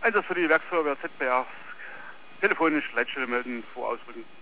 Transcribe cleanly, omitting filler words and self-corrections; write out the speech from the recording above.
Einsatz für die Werksfeuerwehr ZBR. Telefonisch Leitstelle melden, vorausrücken.